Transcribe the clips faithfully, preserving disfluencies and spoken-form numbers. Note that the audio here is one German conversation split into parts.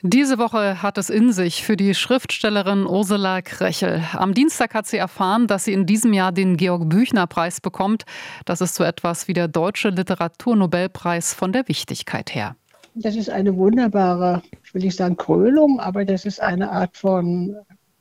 Diese Woche hat es in sich für die Schriftstellerin Ursula Krechel. Am Dienstag hat sie erfahren, dass sie in diesem Jahr den Georg-Büchner-Preis bekommt. Das ist so etwas wie der Deutsche Literaturnobelpreis von der Wichtigkeit her. Das ist eine wunderbare, ich will nicht sagen Krönung, aber das ist eine Art von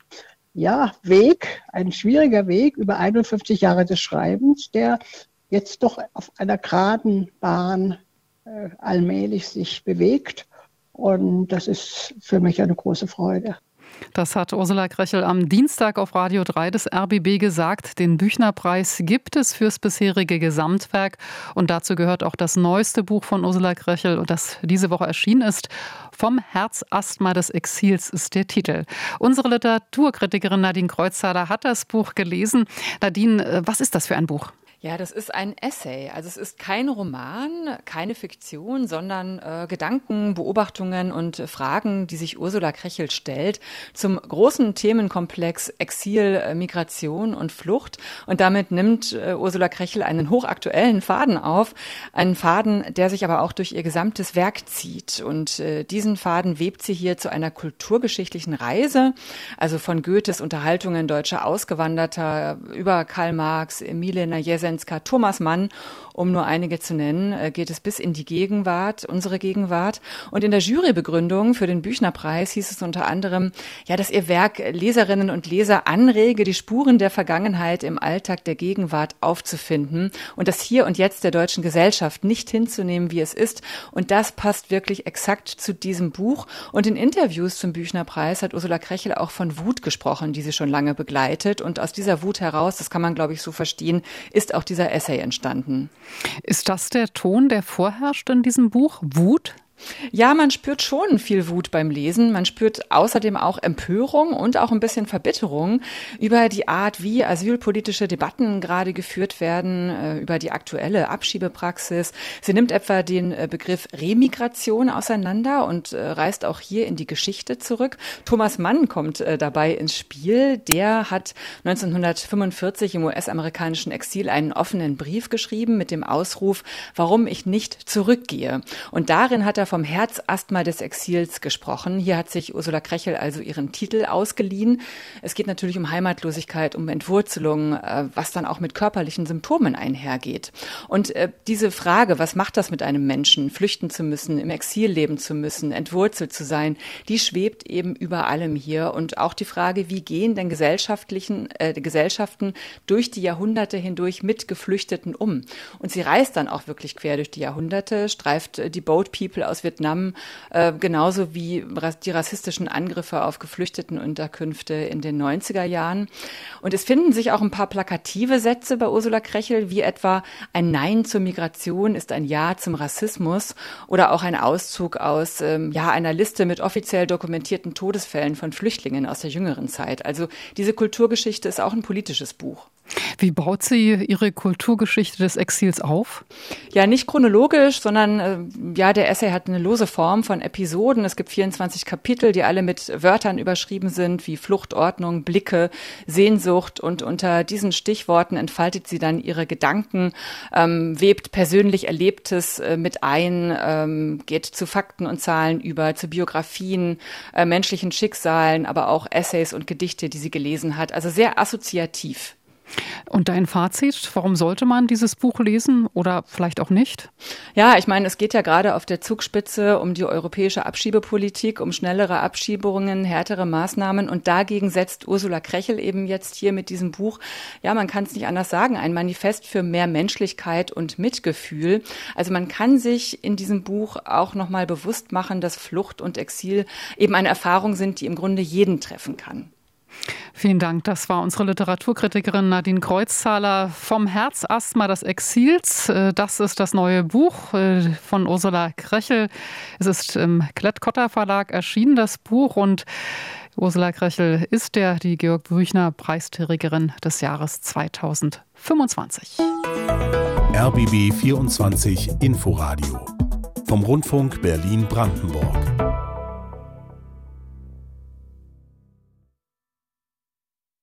ja, Weg, ein schwieriger Weg über einundfünfzig Jahre des Schreibens, der jetzt doch auf einer geraden Bahn äh, allmählich sich bewegt. Und das ist für mich eine große Freude. Das hat Ursula Krechel am Dienstag auf Radio drei des R B B gesagt. Den Büchner-Preis gibt es fürs bisherige Gesamtwerk. Und dazu gehört auch das neueste Buch von Ursula Krechel, und das diese Woche erschienen ist. Vom Herzasthma des Exils ist der Titel. Unsere Literaturkritikerin Nadine Kreuzhaler hat das Buch gelesen. Nadine, was ist das für ein Buch? Ja, das ist ein Essay. Also es ist kein Roman, keine Fiktion, sondern äh, Gedanken, Beobachtungen und äh, Fragen, die sich Ursula Krechel stellt zum großen Themenkomplex Exil, äh, Migration und Flucht. Und damit nimmt äh, Ursula Krechel einen hochaktuellen Faden auf, einen Faden, der sich aber auch durch ihr gesamtes Werk zieht. Und äh, diesen Faden webt sie hier zu einer kulturgeschichtlichen Reise, also von Goethes Unterhaltungen deutscher Ausgewanderter über Karl Marx, Emile Najesenska, Thomas Mann, um nur einige zu nennen, geht es bis in die Gegenwart, unsere Gegenwart. Und in der Jurybegründung für den Büchner-Preis hieß es unter anderem, ja, dass ihr Werk Leserinnen und Leser anrege, die Spuren der Vergangenheit im Alltag der Gegenwart aufzufinden und das Hier und Jetzt der deutschen Gesellschaft nicht hinzunehmen, wie es ist. Und das passt wirklich exakt zu diesem Buch. Und in Interviews zum Büchner-Preis hat Ursula Krechel auch von Wut gesprochen, die sie schon lange begleitet. Und aus dieser Wut heraus, das kann man, glaube ich, so verstehen, ist auch dieser Essay entstanden. Ist das der Ton, der vorherrscht in diesem Buch? Wut? Ja, man spürt schon viel Wut beim Lesen. Man spürt außerdem auch Empörung und auch ein bisschen Verbitterung über die Art, wie asylpolitische Debatten gerade geführt werden, über die aktuelle Abschiebepraxis. Sie nimmt etwa den Begriff Remigration auseinander und reist auch hier in die Geschichte zurück. Thomas Mann kommt dabei ins Spiel. Der hat neunzehnhundertfünfundvierzig im U S-amerikanischen Exil einen offenen Brief geschrieben mit dem Ausruf, warum ich nicht zurückgehe. Und darin hat er vom Herzasthma des Exils gesprochen. Hier hat sich Ursula Krechel also ihren Titel ausgeliehen. Es geht natürlich um Heimatlosigkeit, um Entwurzelung, was dann auch mit körperlichen Symptomen einhergeht. Und diese Frage, was macht das mit einem Menschen, flüchten zu müssen, im Exil leben zu müssen, entwurzelt zu sein, die schwebt eben über allem hier. Und auch die Frage, wie gehen denn gesellschaftlichen äh, Gesellschaften durch die Jahrhunderte hindurch mit Geflüchteten um? Und sie reist dann auch wirklich quer durch die Jahrhunderte, streift die Boat People aus Vietnam, äh, genauso wie die rassistischen Angriffe auf Geflüchtetenunterkünfte in den neunziger Jahren. Und es finden sich auch ein paar plakative Sätze bei Ursula Krechel, wie etwa ein Nein zur Migration ist ein Ja zum Rassismus oder auch ein Auszug aus ähm, ja einer Liste mit offiziell dokumentierten Todesfällen von Flüchtlingen aus der jüngeren Zeit. Also diese Kulturgeschichte ist auch ein politisches Buch. Wie baut sie ihre Kulturgeschichte des Exils auf? Ja, nicht chronologisch, sondern äh, ja, der Essay hat eine lose Form von Episoden. Es gibt vierundzwanzig Kapitel, die alle mit Wörtern überschrieben sind, wie Flucht, Ordnung, Blicke, Sehnsucht. Und unter diesen Stichworten entfaltet sie dann ihre Gedanken, ähm, webt persönlich Erlebtes äh, mit ein, ähm, geht zu Fakten und Zahlen über, zu Biografien, äh, menschlichen Schicksalen, aber auch Essays und Gedichte, die sie gelesen hat. Also sehr assoziativ. Und dein Fazit, warum sollte man dieses Buch lesen oder vielleicht auch nicht? Ja, ich meine, es geht ja gerade auf der Zugspitze um die europäische Abschiebepolitik, um schnellere Abschiebungen, härtere Maßnahmen. Und dagegen setzt Ursula Krechel eben jetzt hier mit diesem Buch, ja, man kann es nicht anders sagen, ein Manifest für mehr Menschlichkeit und Mitgefühl. Also man kann sich in diesem Buch auch nochmal bewusst machen, dass Flucht und Exil eben eine Erfahrung sind, die im Grunde jeden treffen kann. Vielen Dank. Das war unsere Literaturkritikerin Nadine Kreuzhaler. Vom Herzasthma des Exils. Das ist das neue Buch von Ursula Krechel. Es ist im Klett-Cotta Verlag erschienen, das Buch. Und Ursula Krechel ist der, die Georg-Büchner-Preisträgerin des Jahres zweitausendfünfundzwanzig. R B B vierundzwanzig Inforadio vom Rundfunk Berlin-Brandenburg.